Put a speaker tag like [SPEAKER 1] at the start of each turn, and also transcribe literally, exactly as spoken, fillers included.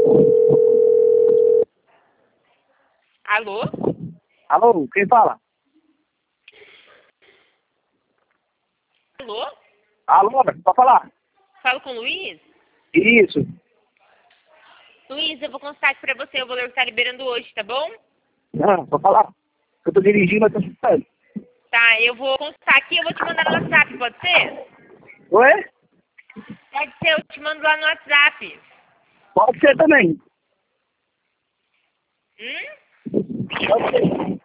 [SPEAKER 1] Alô?
[SPEAKER 2] Alô, quem fala?
[SPEAKER 1] Alô?
[SPEAKER 2] Alô, pode falar?
[SPEAKER 1] Falo com o Luiz?
[SPEAKER 2] Isso.
[SPEAKER 1] Luiz, eu vou constar aqui pra você o valor que tá liberando hoje, tá bom?
[SPEAKER 2] Não, pode falar. Eu tô dirigindo, mas tô escutando.
[SPEAKER 1] Tá, eu vou constar aqui e eu vou te mandar no WhatsApp, pode ser?
[SPEAKER 2] Oi?
[SPEAKER 1] Pode ser, eu te mando lá no WhatsApp.
[SPEAKER 2] Pode ser também.
[SPEAKER 1] Hum?
[SPEAKER 2] Pode ser.